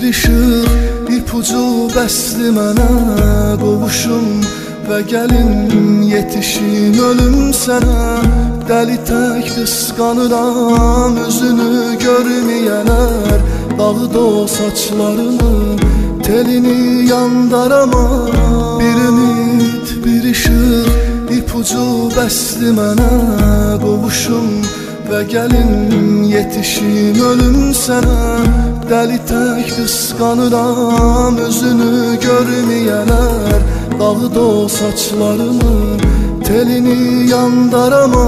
işıq, ipucu bəsli mənə qovuşum və gəlin yetişim ölüm sənə. Dəli tək qısqanıram üzünü görməyələr, dağıd o saçlarını, telini yandarama. Bir ümid, bir işıq, ipucu bəsli mənə qovuşum və gəlin yetişim ölüm sənə. Dəli tək qısqanıram üzünü görməyələr, dağıd o saçlarını, telini yandarama.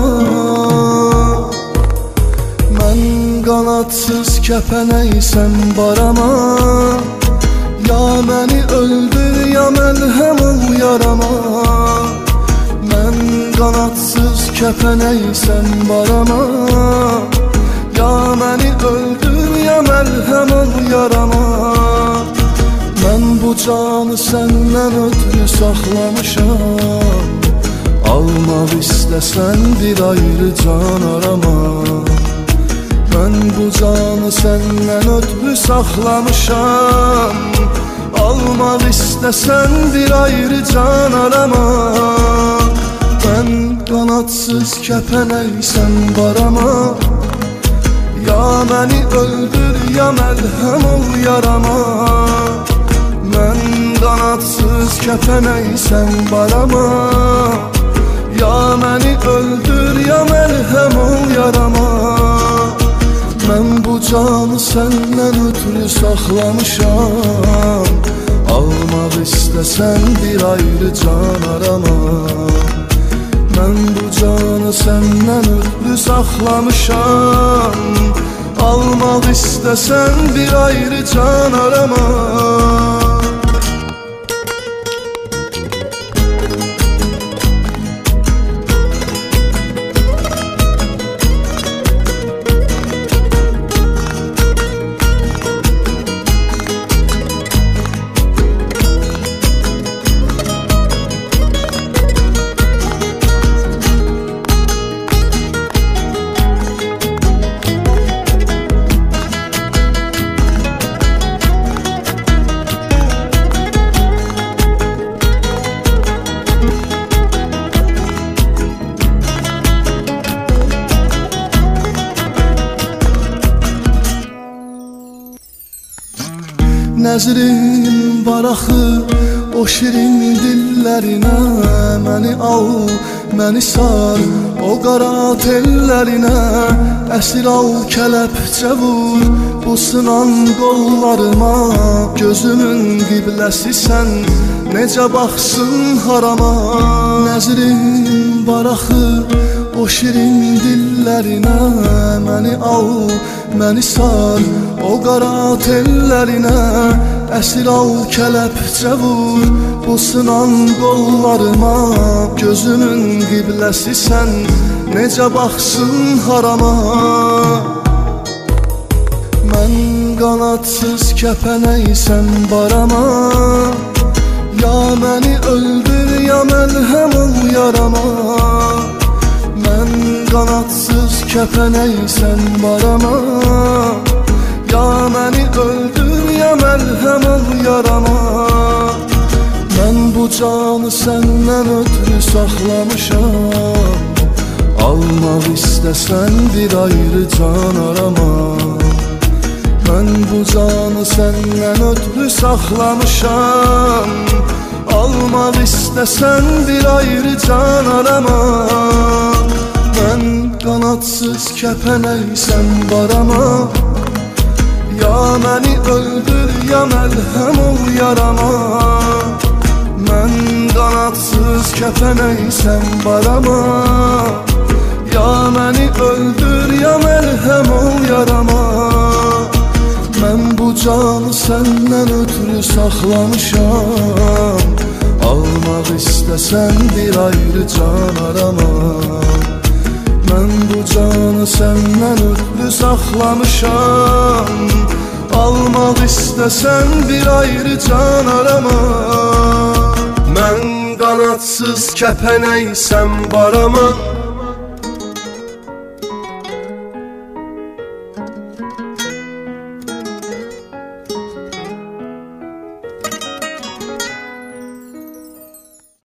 Mən qanadsız kəpənəysəm barama, ya məni öldür ya məlhəm ol yarama. Mən qanadsız kəpənəysəm barama, ya məni öldür ya məlhəm ol yarama. Mən bu canı səndən ötürü saxlamışam, almaq istəsən bir ayrı can arama. Mən bu canı səndən ötürü saxlamışam, almaq istəsən bir ayrı can arama. Mən qanadsız kəpənəysəm barama, ya məni öldür ya məlhəm ol yarama. Mən qanadsız kəpənəysəm barama, ya məni öldür ya məlhəm ol yarama. Mən bu canı səndən ötürü saxlamışam, almaq istəsən bir ayrı can arama. Mən bu canı səndən ötürü saxlamışam, almaq istəsən bir ayrı can arama. Nəzrim var axı o şirin dillərinə, məni al, məni sar o qara tellərinə. Əsir al kələpçə vur bu sınan qollarıma, gözümün qibləsi-sən necə baxsın harama. Nəzrim var axı o şirin dillərinə, məni al, məni sar o qara tellərinə. Əsir al kələpçə vur bu sınan qollarıma, gözümün qibləsi-sən necə baxsın harama. Mən qanadsız kəpənəysəm barama, ya məni öldür ya məlhəm ol yarama. Mən qanadsız kəpənəysəm barama, ya məni öldür ya məlhəm ol yarama. Mən bu canı səndən ötürü saxlamışam, almaq istəsən bir ayrı can arama. Mən bu canı səndən ötürü saxlamışam, almaq istəsən bir ayrı can arama. Mən qanadsız kəpənəysəm barama, ya məni öldür ya məlhəm ol yarama. Mən qanadsız kəpənəysəm barama, ya məni öldür ya məlhəm ol yarama. Mən bu canı səndən ötürü saxlamışam, almaq istəsən bir ayrı can arama. Mən bu canı səndən ötürü saxlamışam, almaq istəsən bir ayrı can arama. Mən qanadsız kəpənəysəm barama,